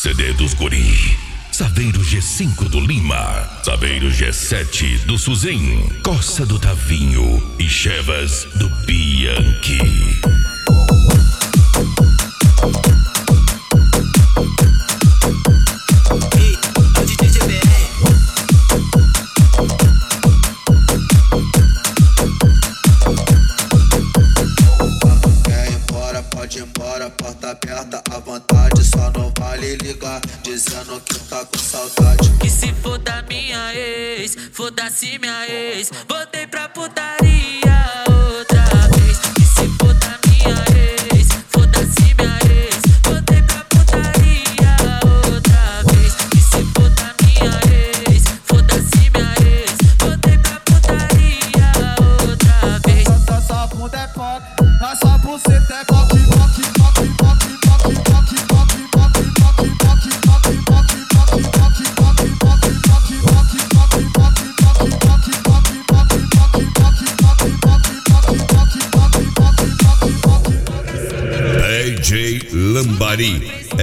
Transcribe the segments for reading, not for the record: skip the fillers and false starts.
CD dos Guri, Saveiro G5 do Lima, Saveiro G7 do Suzin, Costa do Tavinho e Chevas do Bianchi. Pode ir embora, porta aberta à vontade. Só não vale ligar, dizendo que tá com saudade. Que se foda minha ex, foda-se minha ex. Voltei pra putaria outra vez. Que se foda minha ex, foda-se minha ex. Voltei pra putaria outra vez. Que se foda minha ex, foda-se minha ex. Voltei pra putaria outra vez. Nossa bunda é coque, nossa buceta é coque. DJ Lambari,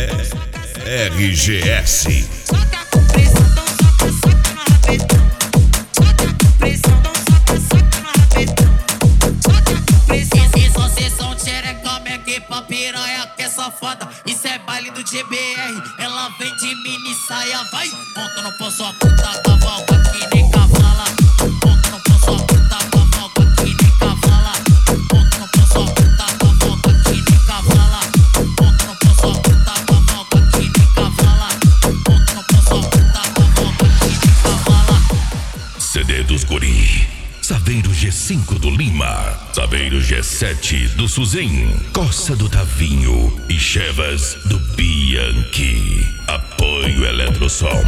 RGS. Soca com pressão, então soca, soca no rabetão. Soca com pressão, então soca, soca no rabetão. Soca com pressão. Vocês são xerecão, minha equipa piranha que é safada. Isso é baile do GBR, ela vem de mini saia, vai. Monta no pão, sua puta cavalga que nem cavala. Monta no pão, sua puta cavalga que nem cavala. Monta no pão, sua puta cavalga que nem cavala. Monta no pão, sua puta cavalga que nem cavala. Monta no pão, sua puta cavalga que nem cavala. CD dos Guri, Saveiro G5 do Lima, Saveiro G7 do Suzin, Costa do Tavinho e Chevas do Bianchi. Apoio Eletrosom.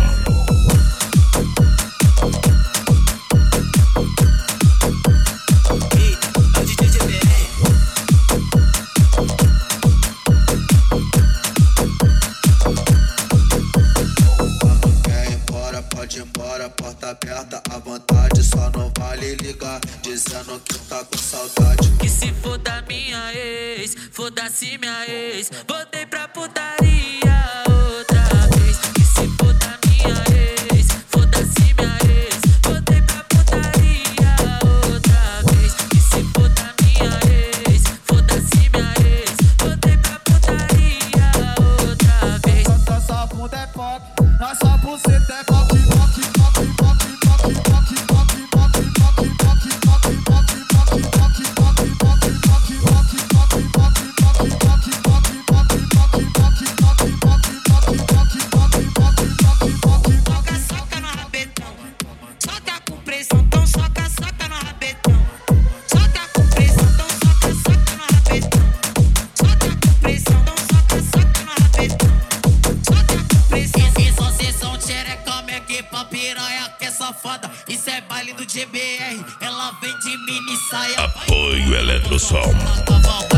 Pode ir embora, porta aberta à vontade. Só não vale ligar, dizendo que tá com saudade. Que se foda minha ex, foda-se minha ex. Voltei pra putaria outra vez. Que se foda minha ex, foda-se minha ex. Voltei pra putaria outra vez. Que se foda minha ex, foda-se minha ex. Voltei pra putaria outra vez. Nossa bunda é coque, nossa buceta é coque. Piranha que é safada, isso é baile do GBR, ela vem de mini saia. Apoio Eletrosom.